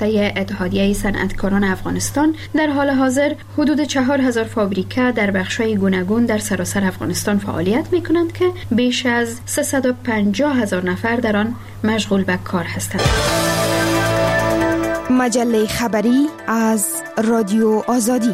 گفته اتحادیه صنعتکاران افغانستان، در حال حاضر حدود 4000 فابریکه در بخش‌های گوناگون در سراسر افغانستان فعالیت می‌کنند که بیش از 350,000 نفر در آن مشغول به کار هستند. مجله خبری از رادیو آزادی.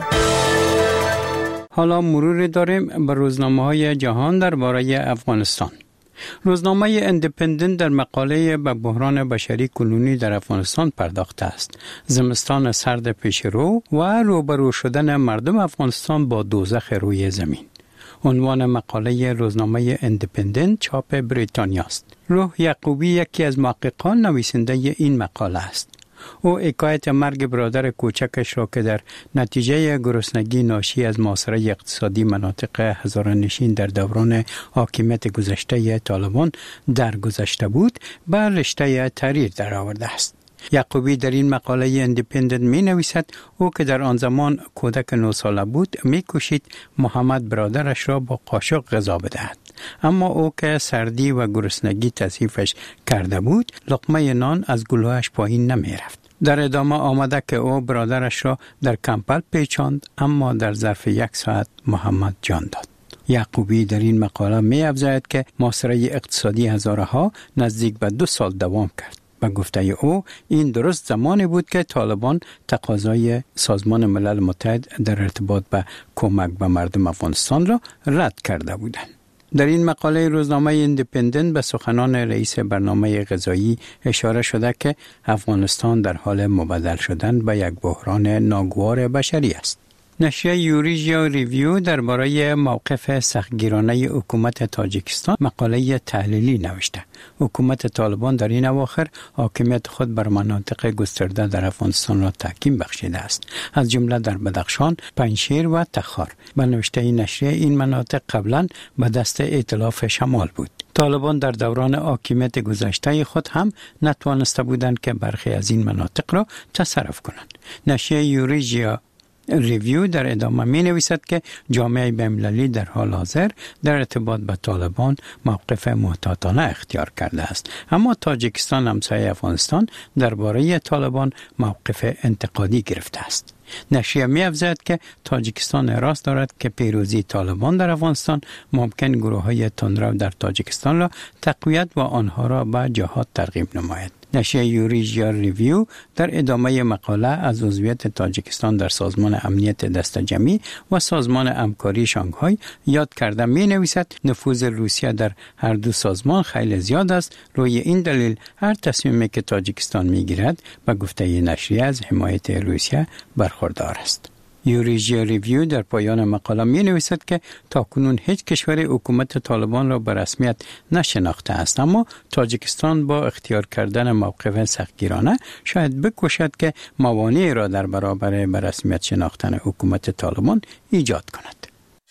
حالا مروری داریم به روزنامه‌های جهان درباره افغانستان. روزنامه اندیپندنت در مقاله به بحران بشری کنونی در افغانستان پرداخته است. زمستان سرد پیش رو و روبرو شدن مردم افغانستان با دوزخ روی زمین. عنوان مقاله روزنامه اندیپندنت چاپ بریتانیا است. روح یعقوبی یکی از محققان نویسنده این مقاله است. او حکایت مرگ برادر کوچکش را که در نتیجه گرسنگی ناشی از محاصره اقتصادی مناطق هزاره‌نشین در دوران حاکمیت گذشته طالبان درگذشته بود به رشته تحریر درآورده است. یعقوبی در این مقاله اندیپندنت می نویسد او که در آن زمان کودک 9 ساله بود می کوشید محمد برادرش را با قاشق غذا بدهد، اما او که سردی و گرسنگی تصیفش کرده بود لقمه نان از گلویش پایین نمی رفت. در ادامه آمده که او برادرش را در کمپل پیچاند، اما در ظرف 1 ساعت محمد جان داد. یعقوبی در این مقاله می افزاید که محاصره اقتصادی هزارها نزدیک به 2 سال دوام کرد. به گفته او این درست زمانی بود که طالبان تقاضای سازمان ملل متحد در ارتباط به کمک به مردم افغانستان را رد کرده بودند. در این مقاله روزنامه اندیپندنت به سخنان رئیس برنامه غذایی اشاره شده که افغانستان در حال مبدل شدن به یک بحران ناگوار بشری است. نشریه یوریژیا ریویو درباره موقف سختگیرانه حکومت تاجیکستان مقاله تحلیلی نوشته. حکومت طالبان در این اواخر حاکمیت خود بر مناطق گسترده در افغانستان را تحکیم بخشیده است، از جمله در بدخشان، پنجشیر و تخار. به نوشته این نشریه این مناطق قبلا به دست ائتلاف شمال بود. طالبان در دوران حاکمیت گذشته خود هم نتوانسته بودند که برخی از این مناطق را تصرف کنند. نشریه یوریژیا ریویو در ادامه می نویسد که جامعه بین‌المللی در حال حاضر در ارتباط با طالبان موقف محتاطانه اختیار کرده است، اما تاجیکستان همسایه افغانستان درباره طالبان موقف انتقادی گرفته است. نشریه می افزاید که تاجیکستان اراده دارد که پیروزی طالبان در افغانستان ممکن گروه‌های تندرو در تاجیکستان را تقویت و آنها را به جهاد ترغیب نماید. نشریه یوریژیا ریویو در ادامه مقاله از عضویت تاجیکستان در سازمان امنیت دست جمعی و سازمان همکاری شانگهای یاد کرده می نویسد نفوذ روسیه در هر دو سازمان خیلی زیاد است. روی این دلیل هر تصمیمی که تاجیکستان می گیرد به گفته نشریه از حمایت روسیه برخوردار است. یوریژیا ریویو در پایان مقاله می نویسد که تاکنون هیچ کشور حکومت طالبان را به رسمیت نشناخته است، اما تاجیکستان با اختیار کردن موقف سختگیرانه شاید بکوشد که موانعی را در برابر به رسمیت شناختن حکومت طالبان ایجاد کند.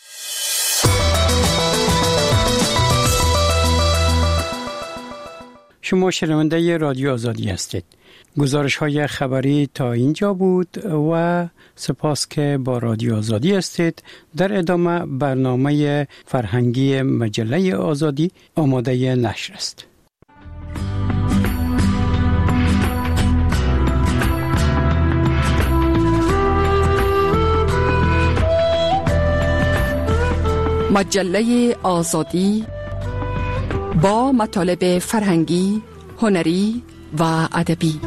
شما شنونده رادیو آزادی هستید. گزارش‌های خبری تا اینجا بود و سپاس که با رادیو آزادی هستید. در ادامه برنامه فرهنگی مجله آزادی آماده نشر است. مجله آزادی با مطالب فرهنگی، هنری و ادبی.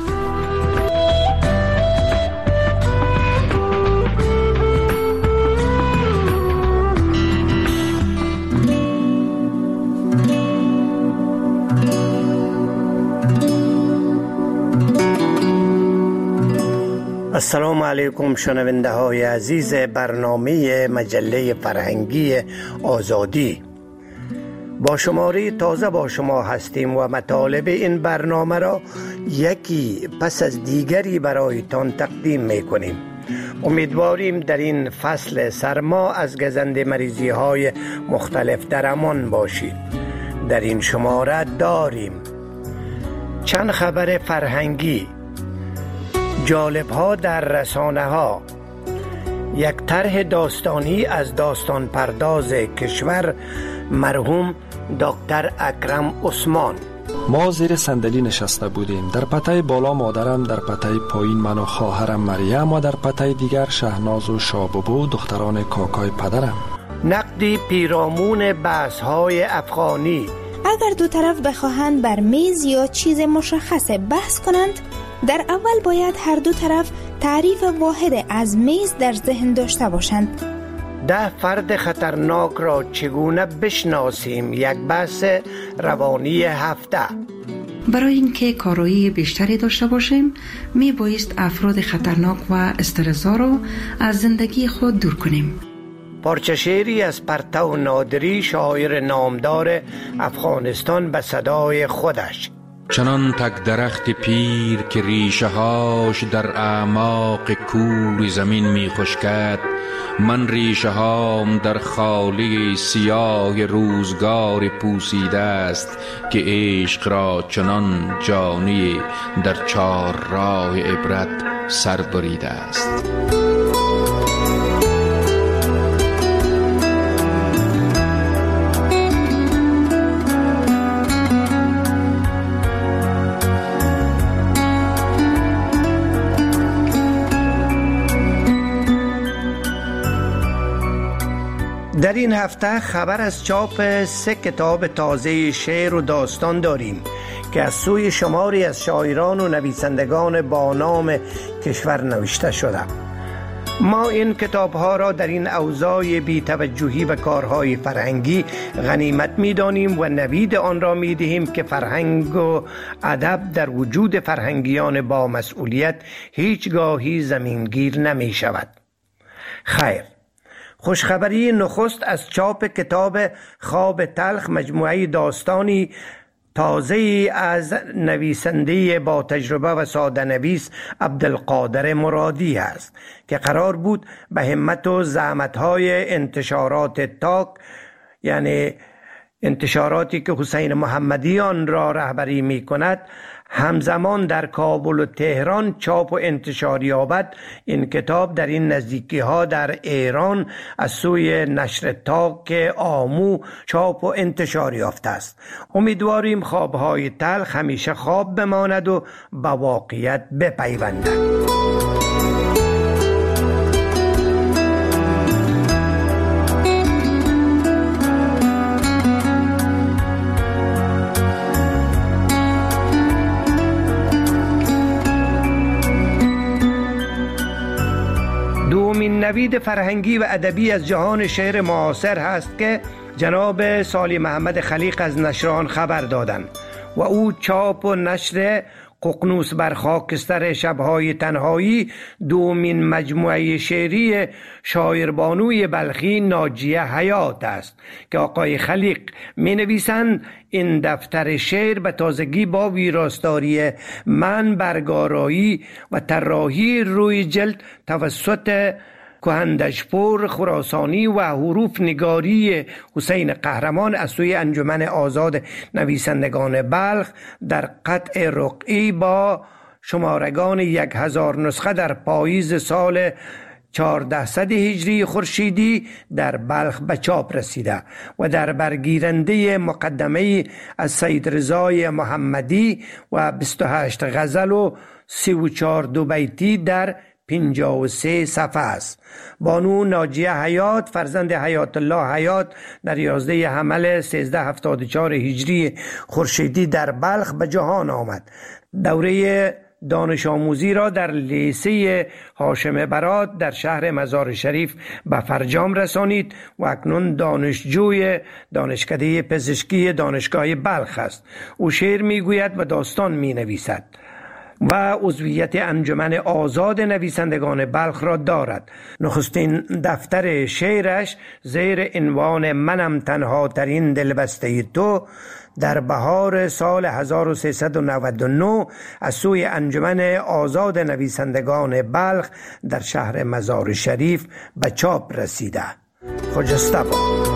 السلام علیکم شنونده های عزیز برنامه مجله فرهنگی آزادی. با شماره تازه با شما هستیم و مطالب این برنامه را یکی پس از دیگری برایتان تقدیم میکنیم. امیدواریم در این فصل سرما از گزنده مریضی های مختلف در امان باشید. در این شماره داریم چند خبر فرهنگی، جالب ها در رسانه ها، یک طرح داستانی از داستان پرداز کشور مرحوم دکتر اکرم عثمان ما زیر صندلی نشسته بودیم. در پته بالا مادرم، در پته پایین من و خواهرم مریم و در پته دیگر شهناز و شاببو دختران کاکای پدرم. نقدی پیرامون بحث‌های افغانی. اگر دو طرف بخواهند بر میز یا چیز مشخص بحث کنند، در اول باید هر دو طرف تعریف واحد از میز در ذهن داشته باشند. 10 فرد خطرناک را چگونه بشناسیم، یک بحث روانی هفته. برای اینکه کارایی بیشتری داشته باشیم می بایست افراد خطرناک و استرس‌زا را از زندگی خود دور کنیم. پارچه شعری از پرتو نادری، شاعر نامدار افغانستان، به صدای خودش. چنان تک درخت پیر که ریشه هاش در اعماق کور زمین می خشکد، من ریشه هام در خالی سیاه روزگار پوسیده است که عشق را چنان جانی در 4 راه عبرت سر بریده است. در این هفته خبر از چاپ 3 کتاب تازه شعر و داستان داریم که از سوی شماری از شاعران و نویسندگان با نام کشور نوشته شده. ما این کتاب‌ها را در این اوضاع بی‌توجهی و کارهای فرهنگی غنیمت می‌دانیم و نوید آن را می‌دهیم که فرهنگ و ادب در وجود فرهنگیان با مسئولیت هیچگاهی زمینگیر نمی‌شود. خیر، خوشخبری نخست از چاپ کتاب خواب تلخ، مجموعه داستانی تازه از نویسنده با تجربه و ساده نویس عبدالقادر مرادی است که قرار بود به همت و زحمت‌های انتشارات تاک، یعنی انتشاراتی که حسین محمدی آن را رهبری می کند، همزمان در کابل و تهران چاپ و انتشار یابد. این کتاب در این نزدیکی ها در ایران از سوی نشر تاک آمو چاپ و انتشار یافته است. امیدواریم خوابهای تلخ همیشه خواب بماند و به واقعیت بپیوندد. دومین نوید فرهنگی و ادبی از جهان شعر معاصر هست که جناب سالی محمد خلیق از نشران خبر دادند و او چاپ و نشر ققنوس بر خاکستر شبهای تنهایی، دومین مجموعه شعری شاعربانوی بلخی ناجیه حیات است که آقای خلیق می نویسند این دفتر شعر به تازگی با ویراستاری من، برگارایی و طراحی روی جلد توسط کهندشپور خراسانی و حروف نگاری حسین قهرمان از سوی انجمن آزاد نویسندگان بلخ در قطع رقعی با شمارگان 1000 نسخه در پاییز سال 1400 هجری خورشیدی در بلخ به چاپ رسیده و در برگیرنده مقدمه از سید رضای محمدی و 28 غزل و 34 دوبیتی در 53 صفحه است. بانو ناجیه حیات فرزند حیات الله حیات در 11 حمل 1374 هجری خورشیدی در بلخ به جهان آمد. دوره دانش آموزی را در لیسه هاشم برات در شهر مزار شریف به فرجام رسانید و اکنون دانشجوی دانشکده پزشکی دانشگاه بلخ است. او شعر میگوید و داستان می نویسد و عضویت انجمن آزاد نویسندگان بلخ را دارد. نخستین دفتر شعرش زیر عنوان منم تنها ترین دلبسته تو در بهار سال 1399 از سوی انجمن آزاد نویسندگان بلخ در شهر مزار شریف به چاپ رسیده. خجسته باد.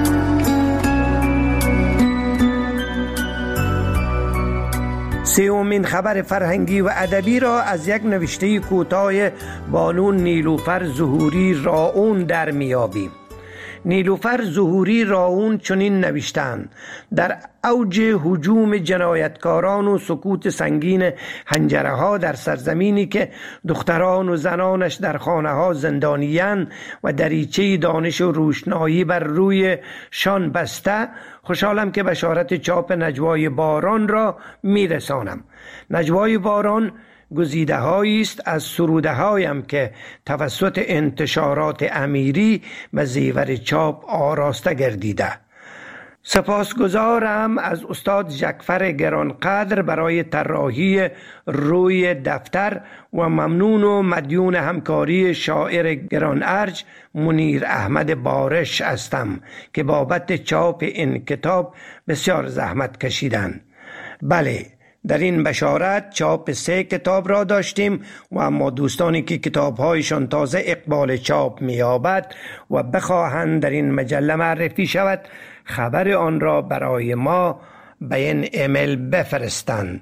سومین دومین خبر فرهنگی و ادبی را از یک نوشته کوتاه بانو نیلوفر ظهوری راون در میابیم. نیلوفر ظهوری راون چنین نوشتند: در اوج هجوم جنایتکاران و سکوت سنگین حنجره ها در سرزمینی که دختران و زنانش در خانه ها زندانیان و دریچه دانش و روشنایی بر روی شان بسته، خوشحالم که بشارت چاپ نجوای باران را میرسانم. نجوای باران گزیده هایی است از سروده هایم که توسط انتشارات امیری به زیور چاپ آراسته گردیده. سپاسگزارم از استاد جعفر گرانقدر برای طراحی روی دفتر و ممنون و مدیون همکاری شاعر گران ارج منیر احمد بارش هستم که بابت چاپ این کتاب بسیار زحمت کشیدند. بله، در این بشارت چاپ 3 کتاب را داشتیم و اما دوستانی که کتاب‌هایشان تازه اقبال چاپ می‌یابد و بخواهند در این مجله معرفی شود، خبر آن را برای ما به این ایمیل بفرستند: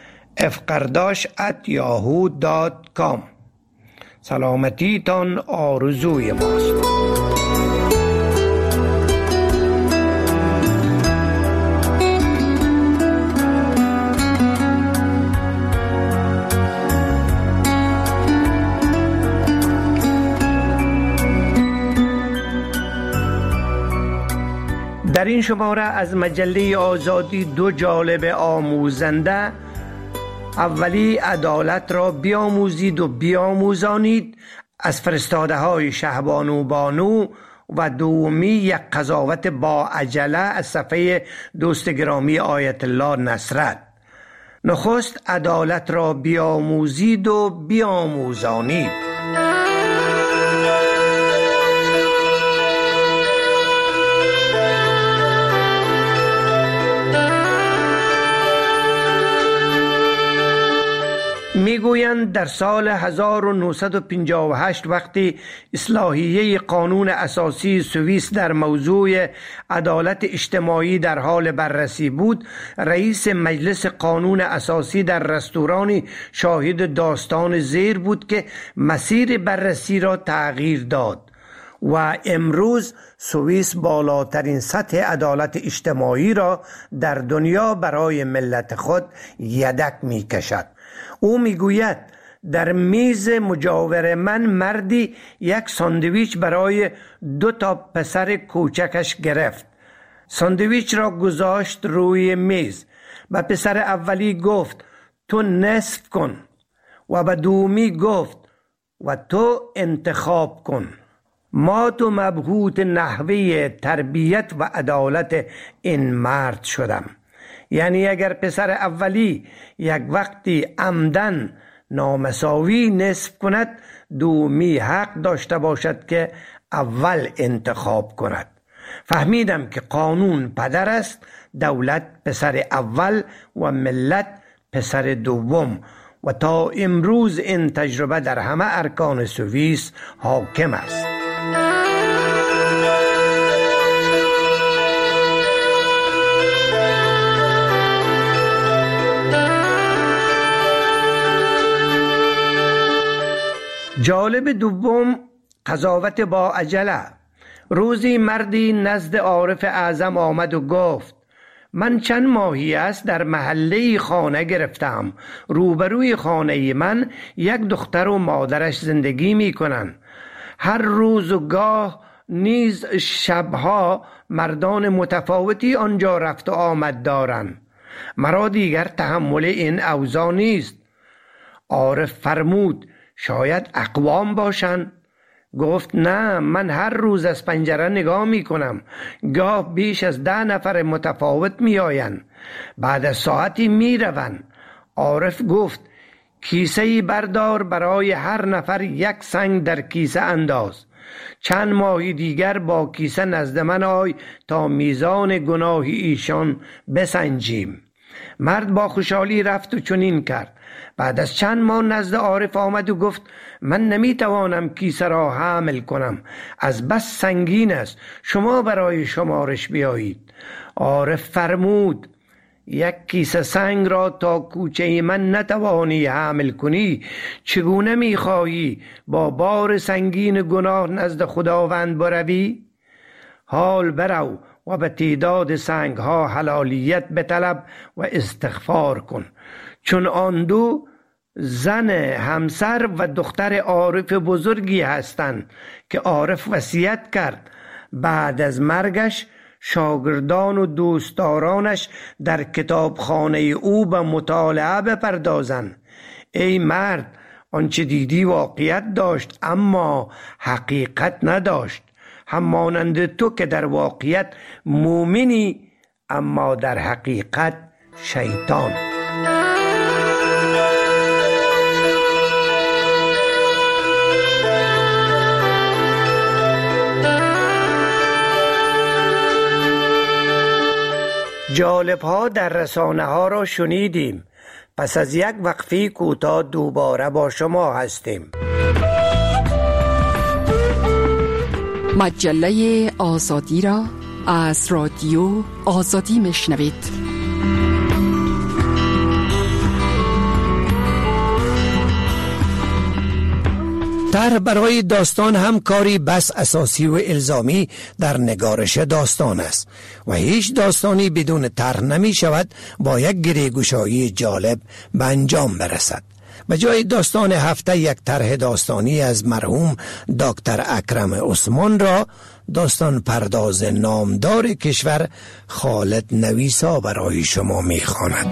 fqardash@yahoo.com. سلامتیتان آرزوی ماست. در این شماره از مجله آزادی 2 جالب آموزنده: اولی عدالت را بیاموزید و بیاموزانید از فرستاده های شهبانو بانو و دومی یک قضاوت با عجله از صفحه دوست گرامی آیت الله نصرت. نخست عدالت را بیاموزید و بیاموزانید. میگویند در سال 1958 وقتی اصلاحیه قانون اساسی سوئیس در موضوع عدالت اجتماعی در حال بررسی بود، رئیس مجلس قانون اساسی در رستورانی شاهد داستان زیر بود که مسیر بررسی را تغییر داد و امروز سوئیس بالاترین سطح عدالت اجتماعی را در دنیا برای ملت خود یدک میکشد. او میگوید در میز مجاور من مردی یک ساندویچ برای 2 پسر کوچکش گرفت. ساندویچ را گذاشت روی میز. به پسر اولی گفت تو نصف کن و به دومی گفت و تو انتخاب کن. ما تو مبهوت نحوه تربیت و عدالت این مرد شدم. یعنی اگر پسر اولی یک وقتی عمدن نامساوی نصف کند، دومی حق داشته باشد که اول انتخاب کند. فهمیدم که قانون پدر است، دولت پسر اول و ملت پسر دوم و تا امروز این تجربه در همه ارکان سوئیس حاکم است. جالب دوم: قضاوت با عجله. روزی مردی نزد عارف اعظم آمد و گفت من چند ماهی است در محله خانه گرفتم. روبروی خانه من یک دختر و مادرش زندگی می کنند. هر روز و گاه نیز شبها مردان متفاوتی آنجا رفت و آمد دارند. مرا دیگر تحمل این اوضاع نیست. عارف فرمود شاید اقوام باشند. گفت نه، من هر روز از پنجره نگاه می کنم. گاه بیش از 10 نفر متفاوت می آیند. بعد از ساعتی می روند. عارف گفت کیسه‌ای بردار، برای هر نفر 1 سنگ در کیسه انداز. چند ماه دیگر با کیسه نزد من آی تا میزان گناه ایشان بسنجیم. مرد با خوشحالی رفت و چنین کرد. بعد از چند ماه نزد عارف آمد و گفت من نمیتوانم کیسه را حمل کنم، از بس سنگین است، شما برای شمارش بیایید. عارف فرمود یک کیسه سنگ را تا کوچه من نتوانی حمل کنی، چگونه می‌خواهی با بار سنگین گناه نزد خداوند بروی؟ حال برو و به تعداد سنگ ها حلالیت بطلب و استغفار کن، چون آن دو زن همسر و دختر عارف بزرگی هستند که عارف وصیت کرد بعد از مرگش شاگردان و دوستدارانش در کتابخانه او به مطالعه بپردازند. ای مرد، آنچه دیدی واقعیت داشت اما حقیقت نداشت، همانند تو که در واقعیت مومنی اما در حقیقت شیطان. جالب ها در رسانه ها را شنیدیم. پس از یک وقفه کوتاه دوباره با شما هستیم. مجله آزادی را از رادیو آزادی میشنوید. طرح برای داستان هم کاری بس اساسی و الزامی در نگارش داستان است و هیچ داستانی بدون طرح نمی شود با یک گریگوشایی جالب به انجام برسد. به جای داستان هفته یک طرح داستانی از مرحوم دکتر اکرم عثمان را داستان پرداز نامدار کشور خالد نویسا برای شما می خواند.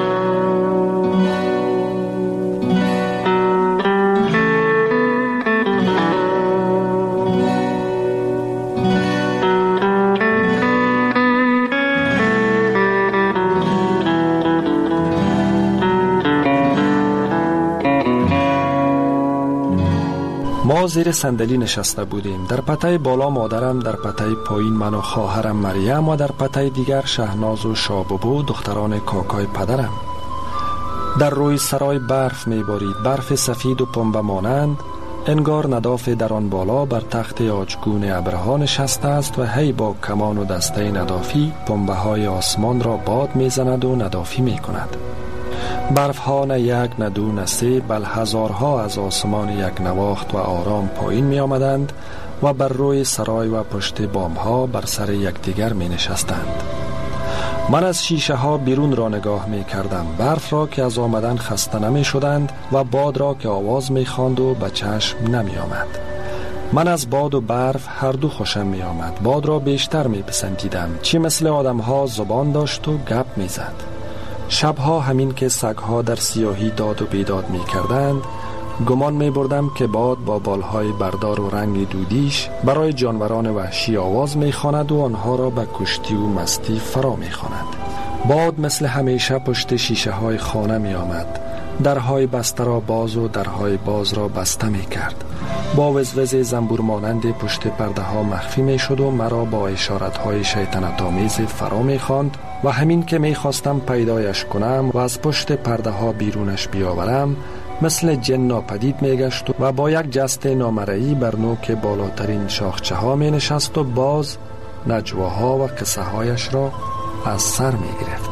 ما زیر صندلی نشسته بودیم. در پته بالا مادرم، در پته پایین من و خواهرم مریم و در پته دیگر شهناز و شاببو دختران کاکای پدرم. در روی سرای برف میبارید، برف سفید و پنبه مانند، انگار نداف در آن بالا بر تخت آجگون ابرها نشسته است و هی با کمان و دسته ندافی پنبه های آسمان را باد میزند و ندافی میکند. برف ها نه یک نه دو نه سه بل هزارها از آسمان یک نواخت و آرام پایین می آمدند و بر روی سرای و پشت بام ها بر سر یکدیگر می نشستند. من از شیشه ها بیرون را نگاه می کردم، برف را که از آمدن خسته نمی شدند و باد را که آواز می خواند و به چشم نمی آمد. من از باد و برف هر دو خوشم می آمد. باد را بیشتر می پسندیدم، چی مثل آدم ها زبان داشت و گپ می زد. شبها همین که سگها در سیاهی داد و بیداد می کردند، گمان می بردم که باد با بالهای بردار و رنگ دودیش برای جانوران وحشی آواز می خواند و آنها را به کشتی و مستی فرا می خواند. باد مثل همیشه پشت شیشه های خانه می آمد، درهای بسته را باز و درهای باز را بسته می کرد. با وزوز زنبور مانند پشت پرده ها مخفی می شد و مرا با اشارت های شیطنت آمیز فرا می خواند و همین که می خواستم پیدایش کنم و از پشت پرده ها بیرونش بیاورم، مثل جن ناپدید می گشت و با یک جست نامرئی بر نوک بالاترین شاخچه ها می نشست و باز نجواها و قصه هایش را از سر می گرفت.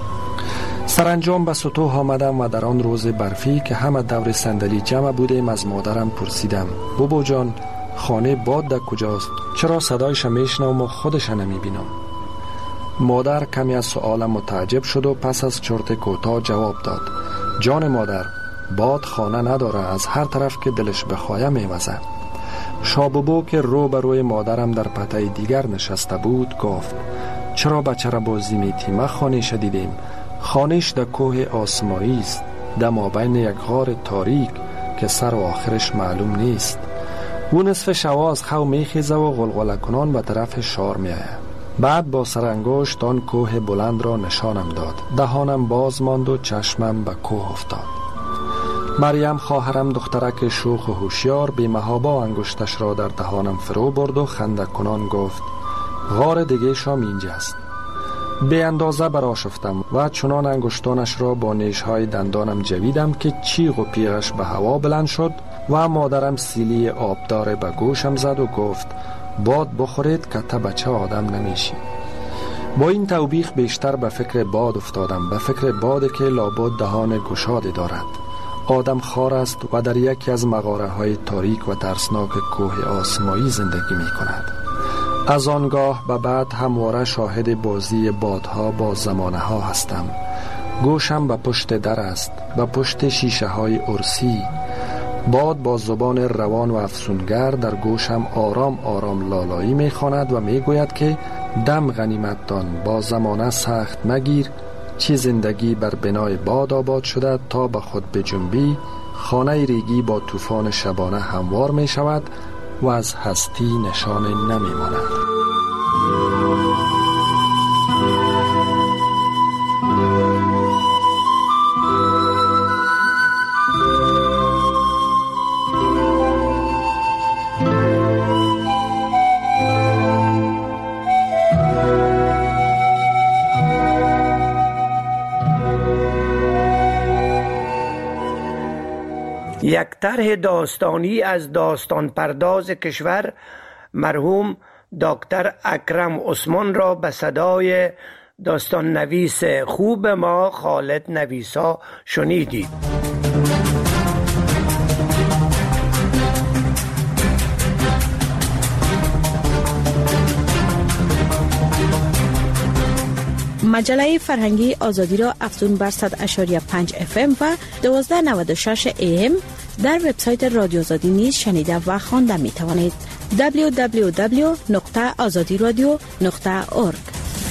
سرانجام به سطوح آمدم و در آن روز برفی که همه دور صندلی جمع بودیم از مادرم پرسیدم: بابا جان، خانه باد در کجاست؟ چرا صدایش میشنوم و خودش نمی بینم؟ مادر کمی از سؤالم متعجب شد و پس از چرت کوتاه جواب داد: جان مادر، باد خانه نداره، از هر طرف که دلش بخواه میوزه. شاببو که رو به روی مادرم در پته دیگر نشسته بود گفت: چرا بچه را بازی میتیم؟ خانهش دیدیم، خانهش در کوه آسمایی است، در مابین یک غار تاریک که سر و آخرش معلوم نیست. او نصف شوا از خو میخیزه و غلغله کنان به طرف شار میآید. بعد با سرانگشت آن کوه بلند را نشانم داد. دهانم باز ماند و چشمم به کوه افتاد. مریم خواهرم دخترک شوخ و هوشیار بی محابا انگشتش را در دهانم فرو برد و خنده کنان گفت: غار دیگه شام اینجاست. به اندازه برآشفتم و چنان انگشتانش را با نیشهای دندانم جویدم که چیغ و پیغش به هوا بلند شد و مادرم سیلی آبدار به گوشم زد و گفت: باد بخورید که تا بچه آدم نمیشی. با این توبیخ بیشتر به فکر باد افتادم، به فکر بادی که لابد دهان گشاده دارد. آدم خار است و در یکی از مغاره های تاریک و ترسناک کوه آسمایی زندگی می کند. از آنگاه به بعد همواره شاهد بازی بادها با زمانه ها هستم. گوشم به پشت در است، به پشت شیشه های ارسی. باد با زبان روان و افسونگر در گوشم آرام آرام لالایی می خواند و می گوید که دم غنیمت دان، با زمانه سخت مگیر، چی زندگی بر بنای باد آباد شده تا به خود بجنبی، خانه ریگی با طوفان شبانه هموار می شود و از هستی نشان نمی ماند. یک طرح داستانی از داستان پرداز کشور مرحوم دکتر اکرم عثمان را به صدای داستان نویس خوب ما خالد نویسا شنیدید. مجله فرهنگی آزادی را افزون بر 100.5 FM و 1296 AM در وبسایت رادیو آزادی نیز شنیده و خوانده می توانید. www.azadiradio.org.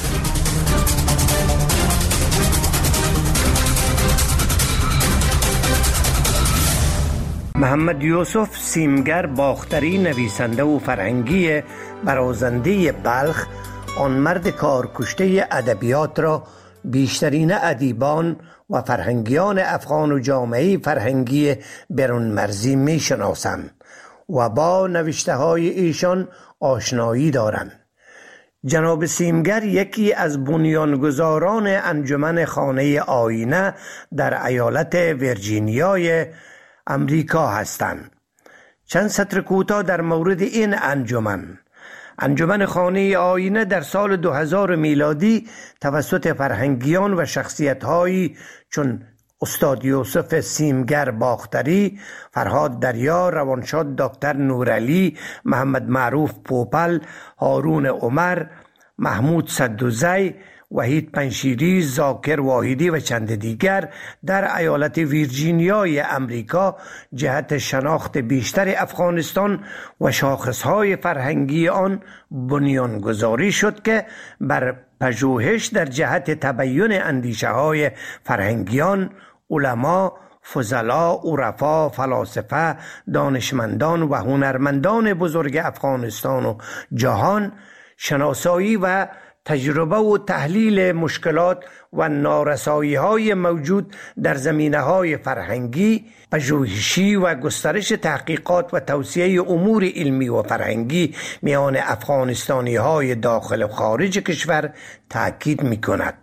محمد یوسف سیمگر باختری، نویسنده و فرهنگی برازنده بلخ، آن مرد کارکشته ادبیات را بیشترین ادیبان و فرهنگیان افغان و جامعه فرهنگی برون مرزی می شناسند و با نوشته های ایشان آشنایی دارند. جناب سیمگر یکی از بنیانگذاران انجمن خانه آینه در ایالت ویرجینیای امریکا هستند. چند سطر کوتاه در مورد این انجمن خانه آینه در سال 2000 میلادی توسط فرهنگیان و شخصیت‌هایی چون استاد یوسف سیمگر باختری، فرهاد دریا، روانشاد دکتر نورعلی، محمد معروف پوپل، هارون عمر، محمود صدوزی، وحید پنشیری، زاکر واحدی و چند دیگر در ایالت ویرجینیای امریکا جهت شناخت بیشتر افغانستان و شاخصهای فرهنگی آن بنیانگذاری شد که بر پژوهش در جهت تبیین اندیشه های فرهنگیان، علما، فضلا، عرفا، فلاسفه، دانشمندان و هنرمندان بزرگ افغانستان و جهان شناسایی و تجربه و تحلیل مشکلات و نارسایی‌های موجود در زمینه‌های فرهنگی، پژوهشی و گسترش تحقیقات و توسعه امور علمی و فرهنگی میان افغانستانی‌های داخل و خارج کشور تأکید می‌کند.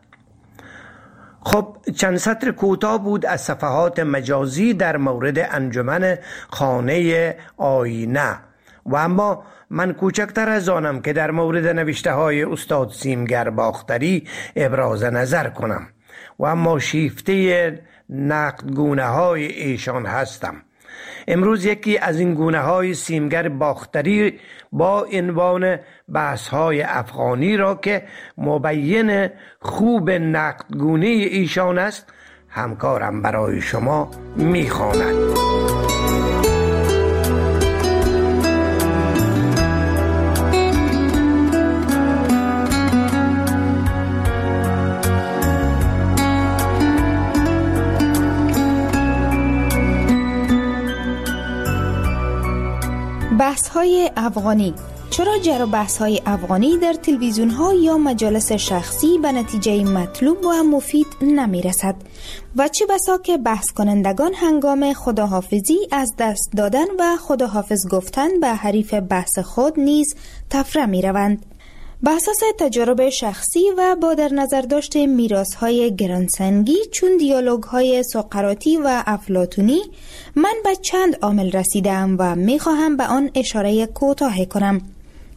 خب چند سطر کوتاه بود از صفحات مجازی در مورد انجمن خانه آینه و اما من کوچکتر از آنم که در مورد نوشته های استاد سیمگر باختری ابراز نظر کنم و اما شیفته نقدگونه های ایشان هستم. امروز یکی از این گونه های سیمگر باختری با عنوان بحث های افغانی را که مبین خوب نقدگونه ایشان است همکارم برای شما میخواند. بحث‌های افغانی. چرا جر و بحث‌های افغانی در تلویزیون‌ها یا مجالس شخصی به نتیجه مطلوب و مفید نمی‌رسد و چه بسا که بحث کنندگان هنگام خداحافظی از دست دادن و خداحافظ گفتن به حریف بحث خود نیز تفره می‌روند. به اساس تجربه شخصی و با در نظر داشت میراث‌های گرانسنگی چون دیالوگ‌های سقراطی و افلاطونی، من به چند عامل رسیدم و می‌خواهم به آن اشاره کوتاه کنم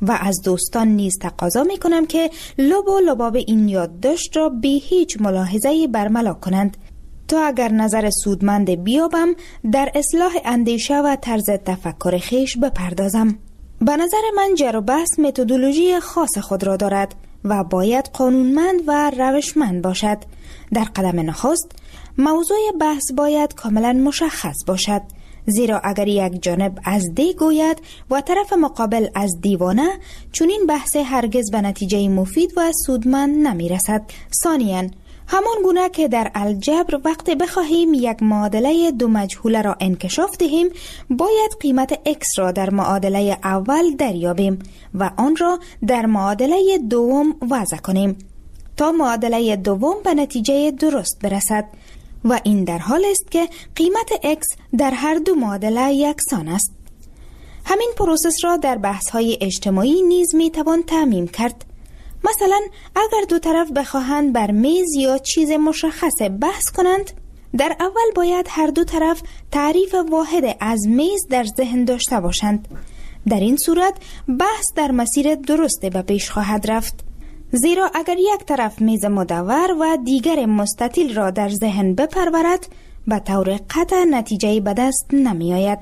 و از دوستان نیز تقاضا می کنم که لب و لباب این یادداشت را بی هیچ ملاحظه‌ای برملا کنند تا اگر نظر سودمند بیابم در اصلاح اندیشه و طرز تفکر خیش بپردازم. به نظر من جر و بحث متدولوژی خاص خود را دارد و باید قانونمند و روشمند باشد. در قدم نخست موضوع بحث باید کاملا مشخص باشد، زیرا اگر یک جانب از دی گوید و طرف مقابل از دیوانه، چون این بحث هرگز به نتیجه مفید و سودمند نمی رسد. ثانیاً، همان گونه که در الجبر وقتی بخواهیم یک معادله دو مجهوله را انکشاف دهیم، باید قیمت x را در معادله اول دریابیم و آن را در معادله دوم وضع کنیم تا معادله دوم به نتیجه درست برسد و این در حال است که قیمت x در هر دو معادله یکسان است. همین پروسس را در بحث‌های اجتماعی نیز می‌توان تعمیم کرد. مثلا اگر دو طرف بخواهند بر میز یا چیز مشخص بحث کنند، در اول باید هر دو طرف تعریف واحد از میز در ذهن داشته باشند. در این صورت بحث در مسیر درستی به پیش خواهد رفت، زیرا اگر یک طرف میز مدور و دیگر مستطیل را در ذهن بپرورد، به طور قطع نتیجه به دست نمی آید.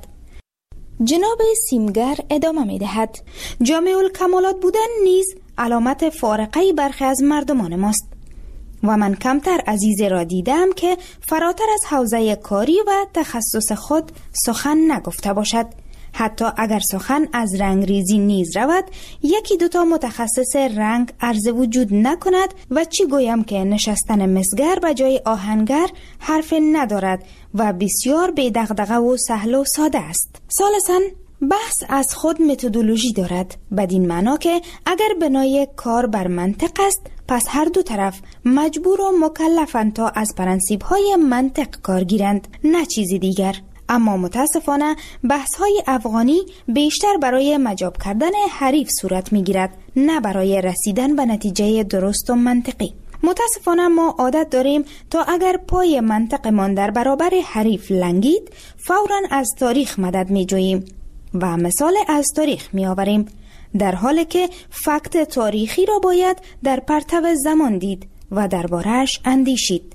جناب سیمگر ادامه می دهد: جامع الکمالات بودن نیز علامت فارقه برخی از مردمان ماست و من کمتر عزیزی را دیدم که فراتر از حوزه کاری و تخصص خود سخن نگفته باشد. حتی اگر سخن از رنگ ریزی نیز رود، یکی دوتا متخصص رنگ عرض وجود نکند و چی گویم که نشستن مسگر به جای آهنگر حرف ندارد و بسیار بی دغدغه و سهل و ساده است. ثالثاً، بحث از خود متدولوژی دارد، بدین معنا که اگر بنای کار بر منطق است، پس هر دو طرف مجبور و مکلفند تا از پرنسیب‌های منطق کار گیرند، نه چیزی دیگر. اما متاسفانه بحث‌های افغانی بیشتر برای مجاب کردن حریف صورت می‌گیرد، نه برای رسیدن به نتیجه درست و منطقی. متاسفانه ما عادت داریم تا اگر پای منطقمان در برابر حریف لنگید، فوراً از تاریخ مدد می‌جوییم و مثال از تاریخ می‌آوریم، در حالی که فکت تاریخی را باید در پرتو زمان دید و درباره‌اش اندیشید.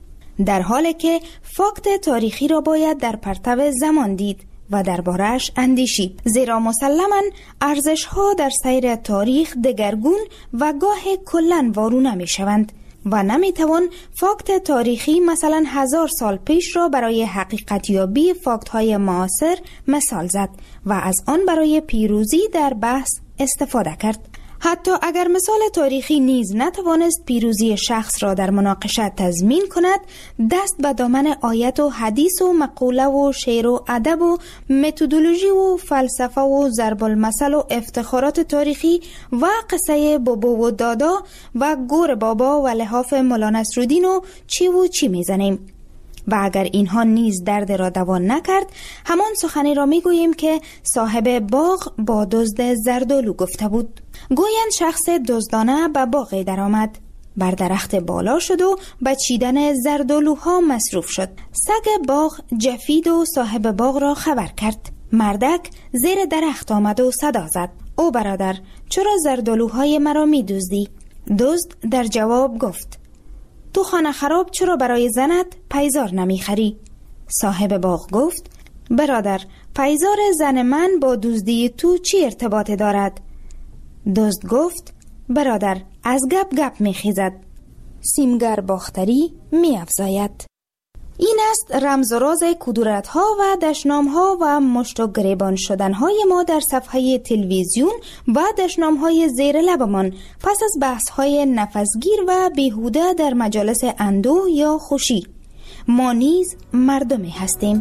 زیرا مسلماً ارزش‌ها در سیر تاریخ دگرگون و گاه کلاً وارونه می‌شوند و نمی‌توان فاکت تاریخی مثلا 1000 سال پیش را برای حقیقتیابی فاکت‌های معاصر مثال زد و از آن برای پیروزی در بحث استفاده کرد. حتی اگر مثال تاریخی نیز نتوانست پیروزی شخص را در مناقشه تضمین کند، دست به دامن آیت و حدیث و مقوله و شعر و ادب و متدولوژی و فلسفه و ضرب المثل و افتخارات تاریخی و قصه بابا و دادا و گور بابا و لحاف مولا نصرالدین و چی میزنیم. و اگر اینها نیز درد را دوا نکرد، همان سخنی را میگوییم که صاحب باغ با دزد زردالو گفته بود. گویند شخص دزدانه به باغ در آمد، بر درخت بالا شد و به چیدن زردالوها مصروف شد. سگ باغ جفید و صاحب باغ را خبر کرد. مردک زیر درخت آمد و صدا زد: او برادر، چرا زردالوهای مرا می دزدی؟ دزد در جواب گفت: تو خانه خراب چرا برای زنت پیزار نمی خری؟ صاحب باغ گفت: برادر، پیزار زن من با دزدی تو چی ارتباطی دارد؟ دزد گفت: برادر، از گپ می خیزد. سیمگر باختری می افزاید. این است رمز و راز کدورت‌ها و دشنام‌ها و مشت و گریبان شدن‌های ما در صفحه تلویزیون و دشنام‌های زیر لبمان پس از بحث‌های نفسگیر و بیهوده در مجالس اندوه یا خوشی. ما نیز مردمی هستیم.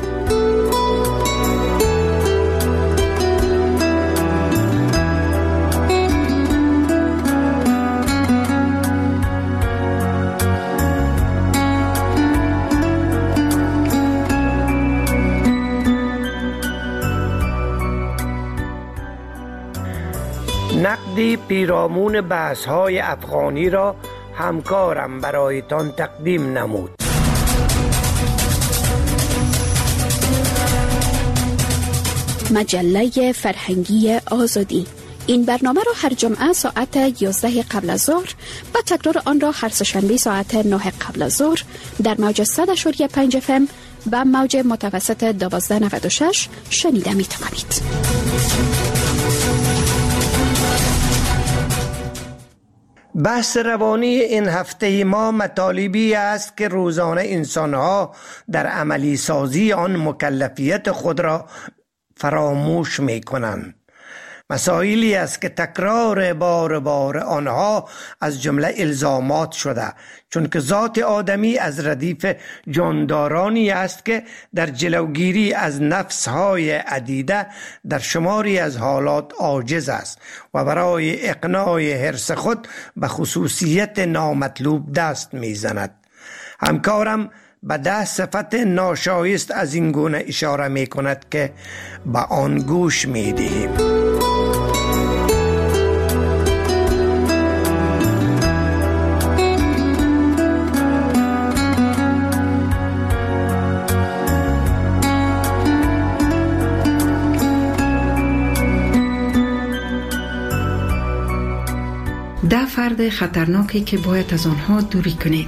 نقدی پیرامون بحث‌های افغانی را همکارم برایتان تقدیم نمود. مجله فرهنگی آزادی، این برنامه را هر جمعه ساعت 11 قبل از ظهر و تکرار آن را هر سه‌شنبه ساعت 9 قبل از ظهر در موج 100.5 FM و موج متوسط 1296 شنیده می توانید. بحث روانی این هفته ما مطالبی است که روزانه انسانها در عملی سازی آن مکلفیت خود را فراموش می کنند. مسائلی است که تکرار بار آنها از جمله الزامات شده، چون که ذات آدمی از ردیف جاندارانی است که در جلوگیری از نفسهای عدیده در شماری از حالات عاجز است و برای اقناع حرص خود به خصوصیت نامطلوب دست میزند. همکارم به 10 صفت ناشایست از این گونه اشاره می کند که به آن گوش می دهیم. ده فرد خطرناکی که باید از آنها دوری کنید.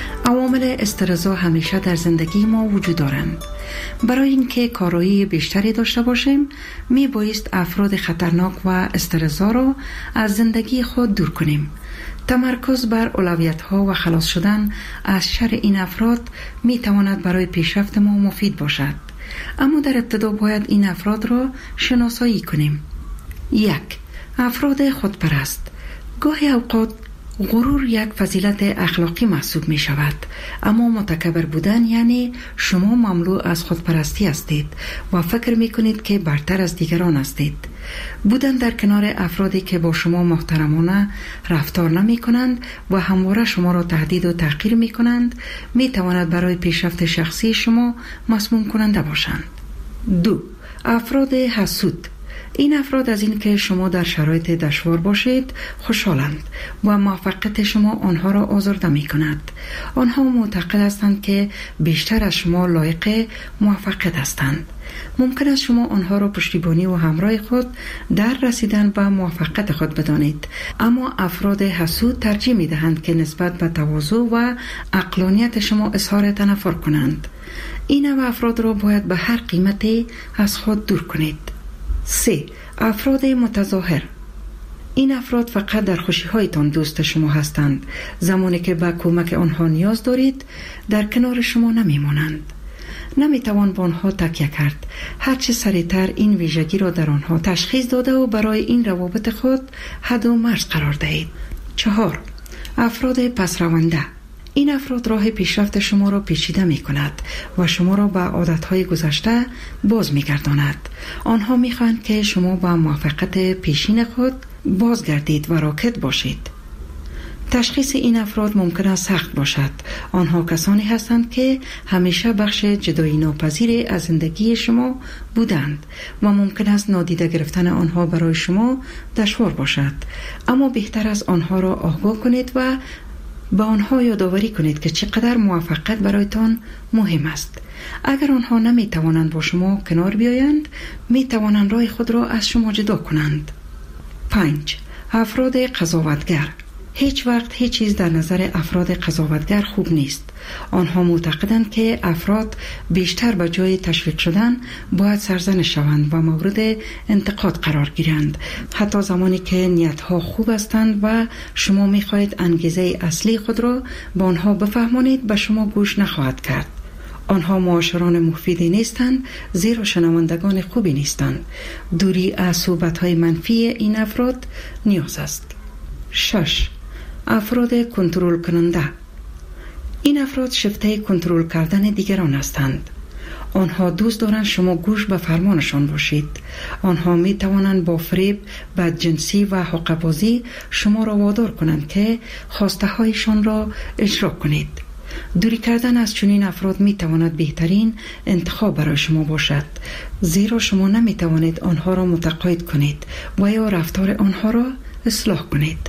عوامل استرس‌ها همیشه در زندگی ما وجود دارند. برای اینکه کارایی بیشتری داشته باشیم، می بایست افراد خطرناک و استرس‌ها را از زندگی خود دور کنیم. تمرکز بر اولویت‌ها و خلاص شدن از شر این افراد می تواند برای پیشرفت ما مفید باشد. اما در ابتدا باید این افراد را شناسایی کنیم. 1. افراد خودپرست. گاهی اوقات غرور یک فضیلت اخلاقی محسوب می شود، اما متکبر بودن یعنی شما مملو از خودپرستی هستید و فکر می کنید که برتر از دیگران هستید. بودن در کنار افرادی که با شما محترمانه رفتار نمی کنند و همواره شما را تهدید و تحقیر می کنند می تواند برای پیشرفت شخصی شما مسموم کننده باشند. 2. افراد حسود. این افراد از این که شما در شرایط دشوار باشید خوشحالند و موفقیت شما آنها را آزرده می کند. آنها معتقد هستند که بیشتر از شما لایق موفقیت هستند. ممکن است شما آنها را پشتیبانی و همراه خود در رسیدن به موفقیت خود بدانید، اما افراد حسود ترجیح می دهند که نسبت به تواضع و عقلانیت شما اظهار تنفر کنند. این نوع افراد را باید به هر قیمتی از خود دور کنید. 3. افراد متظاهر. این افراد فقط در خوشی‌هایتان دوست شما هستند. زمانی که به کمک آنها نیاز دارید در کنار شما نمی‌مانند. نمی‌توان به آنها تکیه کرد. هرچه سریعتر این ویژگی را در آنها تشخیص داده و برای این روابط خود حد و مرز قرار دهید. 4. افراد پسرونده. این افراد راه پیشرفت شما را پیچیده می کند و شما را به عادتهای گذشته باز می گرداند. آنها می خواهند که شما به موفقیت پیشین خود بازگردید و راکد باشید. تشخیص این افراد ممکن است سخت باشد. آنها کسانی هستند که همیشه بخش جدایی ناپذیری از زندگی شما بودند و ممکن است نادیده گرفتن آنها برای شما دشوار باشد. اما بهتر است آنها را آگاه کنید و با آنها یادآوری کنید که چقدر موفقیت برایتان مهم است. اگر آنها نمی توانند با شما کنار بیایند، می توانند راه خود را از شما جدا کنند. 5. افراد قضاوتگر. هیچ وقت هیچ چیز در نظر افراد قضاوتگر خوب نیست. آنها معتقدند که افراد بیشتر به جای تشویق شدن باید سرزنش شوند و مورد انتقاد قرار گیرند، حتی زمانی که نیتها خوب هستند و شما می‌خواهید انگیزه اصلی خود را به آنها بفهمانید، به شما گوش نخواهد کرد. آنها معاشران مفیدی نیستند، زیرا شنوندگان خوبی نیستند. دوری از صحبت‌های منفی این افراد نیاز است. 6. افراد کنترل کننده. این افراد شیفته کنترل کردن دیگران هستند. آنها دوست دارند شما گوش به فرمانشان باشید. آنها می توانند با فریب، بدجنسی و حقه‌بازی شما را وادار کنند که خواسته هایشان را اجرا کنید. دوری کردن از چنین افراد می تواند بهترین انتخاب برای شما باشد، زیرا شما نمی توانید آنها را متقاعد کنید و یا رفتار آنها را اصلاح کنید.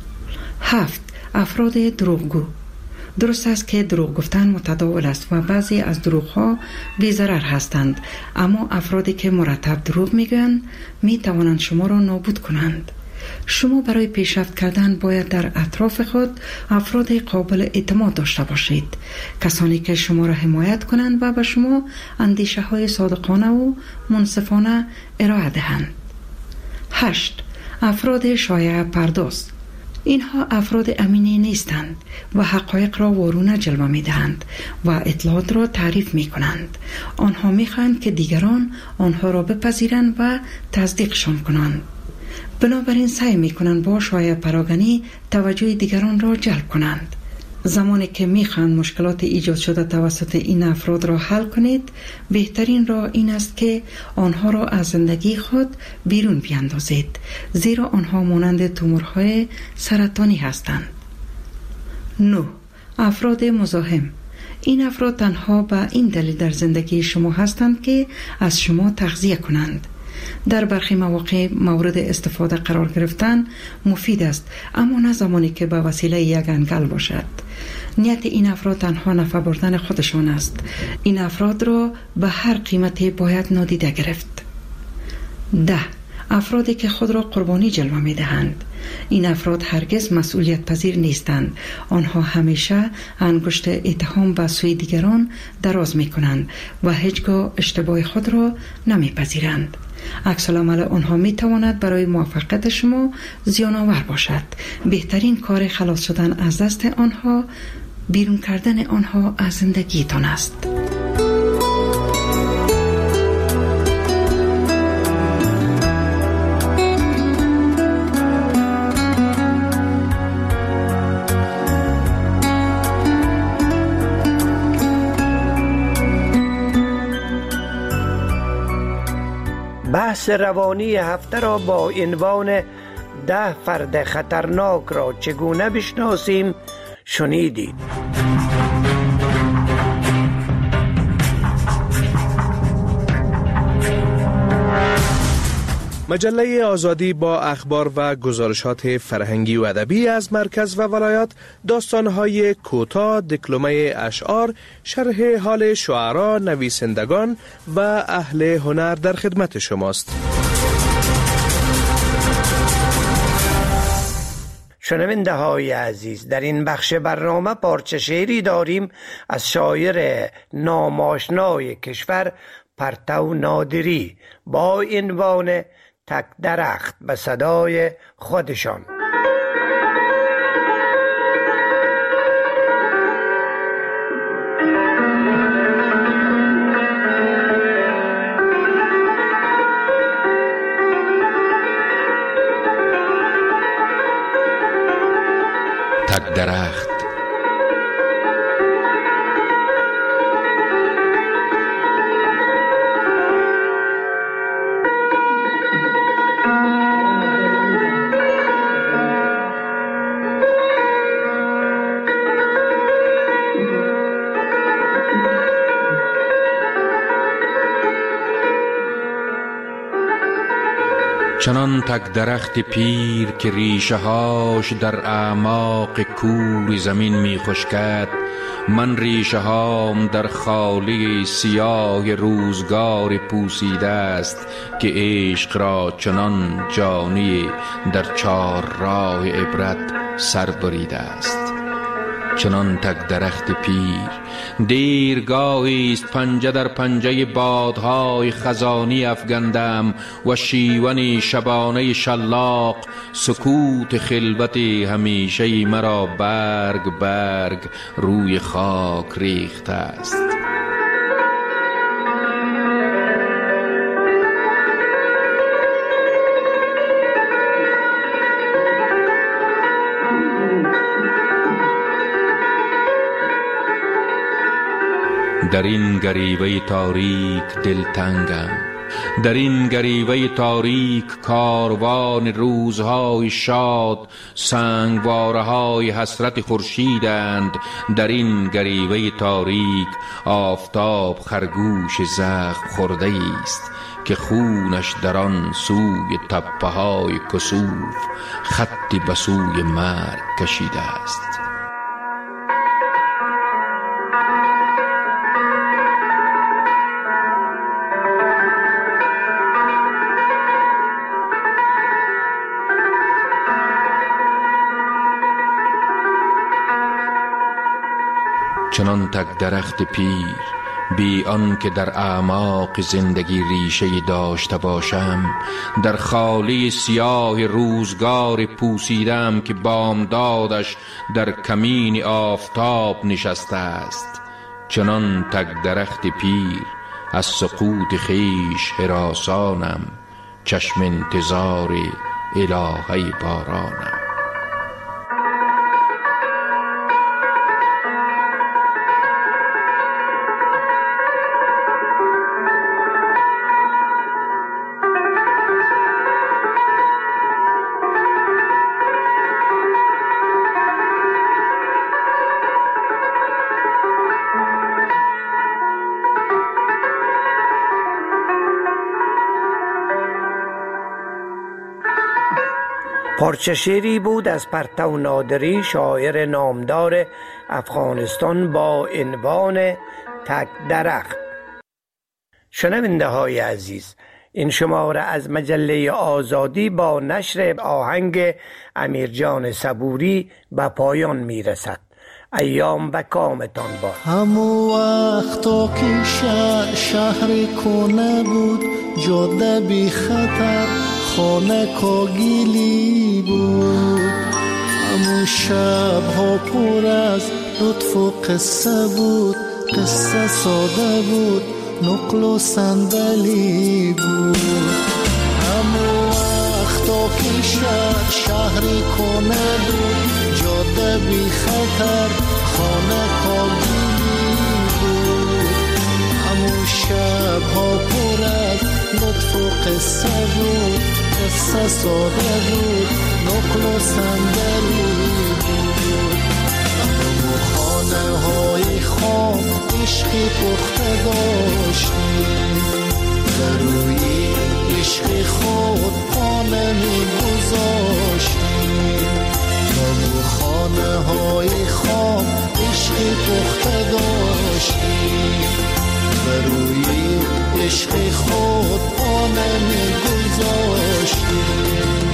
7. افراد دروغگو. درست است که دروغ گفتن متداول است و بعضی از دروغ‌ها بی‌ضرر هستند، اما افرادی که مرتب دروغ میگویند می توانند شما را نابود کنند. شما برای پیشرفت کردن باید در اطراف خود افراد قابل اعتماد داشته باشید، کسانی که شما را حمایت کنند و به شما اندیشه های صادقانه و منصفانه ارائه دهند. 8. افراد شایعه پرداز. اینها افراد امینی نیستند و حقایق را وارونه جلوه می دهند و اطلاعات را تعریف می کنند. آنها می خواهند که دیگران آنها را بپذیرند و تصدیقشان کنند. بنابراین سعی می کنند با شایعه پراکنی توجه دیگران را جلب کنند. زمانی که می خواهند مشکلات ایجاد شده توسط این افراد را حل کنید، بهترین راه این است که آنها را از زندگی خود بیرون بیاندازید، زیرا آنها مانند تومورهای سرطانی هستند. 9. افراد مزاحم. این افراد تنها به این دلیل در زندگی شما هستند که از شما تغذیه کنند. در برخی مواقع مورد استفاده قرار گرفتن مفید است، اما نه زمانی که به وسیله یک انگل باشد. نیت این افراد تنها نفع بردن خودشان است. این افراد را به هر قیمتی باید نادیده گرفت. 10. افرادی که خود را قربانی جلوه می دهند. این افراد هرگز مسئولیت پذیر نیستند. آنها همیشه انگشت اتهام به سوی دیگران دراز می کنند و هیچگاه اشتباه خود را نمی پذیرند. عکس العمل آنها می تواند برای موفقیت شما زیان آور باشد. بهترین کار خلاص شدن از دست آنها بیرون کردن آنها از زندگیتان است. بحث روانی هفته را با عنوان 10 فرد خطرناک را چگونه بشناسیم شنیدید. مجله آزادی با اخبار و گزارشات فرهنگی و ادبی از مرکز و ولایات، داستان‌های کوتاه، دکلمه اشعار، شرح حال شعرا، نویسندگان و اهل هنر در خدمت شماست. شنونده های عزیز، در این بخش برنامه پارچه شعری داریم از شاعر ناماشنای کشور پرتو نادری با عنوان تک درخت به صدای خودشان. تک درخت. چنان تک درخت پیر که ریشه هاش در اعماق کور زمین می خشکد، من ریشه هام در خالی سیاه روزگار پوسیده است که عشق را چنان جانی در چار راه عبرت سر بریده است. چنان تک درخت پیر دیرگاهی است پنجه در پنجه بادهای خزانی افگندم و شیونی شبانه شلاق سکوت خلوت همیشه مرا برگ برگ روی خاک ریخته است. در این گریوه تاریک دلتنگم، در این گریوه تاریک کاروان روزهای شاد سنگواره های حسرت خورشیدند. در این گریوه تاریک آفتاب خرگوش زخم خورده است که خونش در آن سوی تپه های کسوف خطی به سوی مرگ کشیده است. چنان تک درخت پیر بی آن که در اعماق زندگی ریشه داشته باشم، در خاله سیاه روزگار پوسیدم که بامدادش در کمین آفتاب نشسته است. چنان تک درخت پیر از سقوط خیش هراسانم، چشم انتظار الهه بارانم. پارچه شعری بود از پرتو نادری، شاعر نامدار افغانستان با عنوان تک درخت. شنونده های عزیز، این شماره از مجله آزادی با نشر آهنگ امیرجان صبوری به پایان می رسد. ایام و کامتان با. همو وقتا که شهر کنه بود، جاده بی خطر، خانه کاگیلی بود. همو شب ها پر از لطف و قصه بود، قصه ساده بود، نقل و صندلی بود. همو وقتا که شهری کنه بود، جاده بی خطر، خانه کاگیلی بود. همو شب ها پر از لطف و قصه بود، قصه ساده بود، نقل و صندلی بود. همو خانه های خام عشقی پخته داشتیم، در روی عشق خود پا نمی گذاشتیم. همو خانه های خام عشقی پخته داشتیم، در روی عشق خود پا نمی گذاشتیم.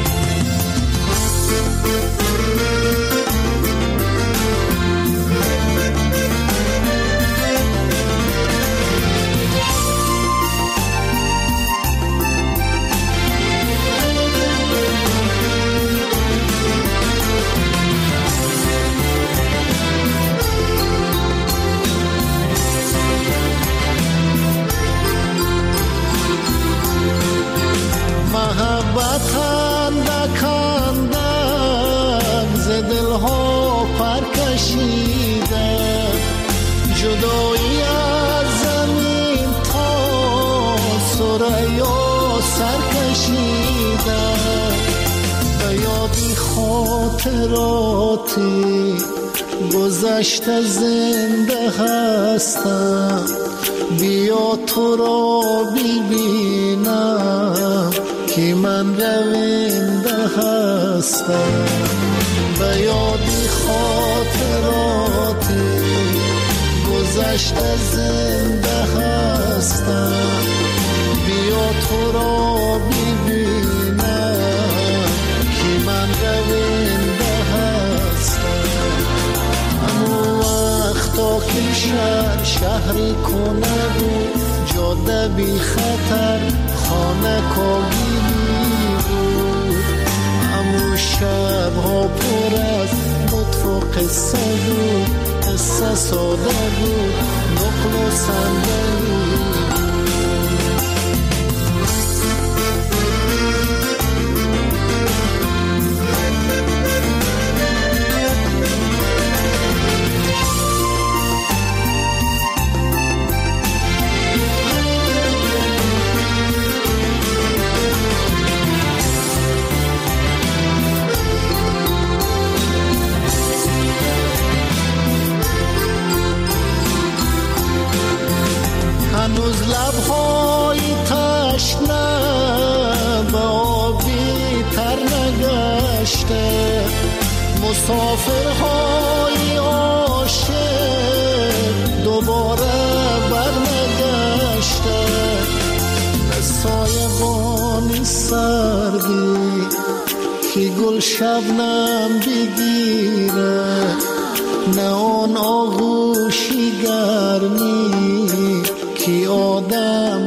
محبت خنده کندم ز دلها پر کشیدم، جدایی از زمین تا ثریا سر کشیدم. به یادی خاطراتی گذشته زنده هستم، بیا تو را ببینم که من رونده هستم. به یادی خاطراتی گذشته زنده هستم، بیا تو را ببینم که من رونده هستم. همو وقتا که شهری کنه بود، جاده بی خطر، خانه کاگیلی بود. همو شب ها پر از لطف و قصه بود، قصه ساده بود، نقل و صندلی بود. هنوز لبهای تشنه به آبی تر نگشته، مسافرهای عاشق دوباره برنگشته. به سایبانی سردی که گل شبنم بگیره، نه آن آغوشی گرمی کی آدم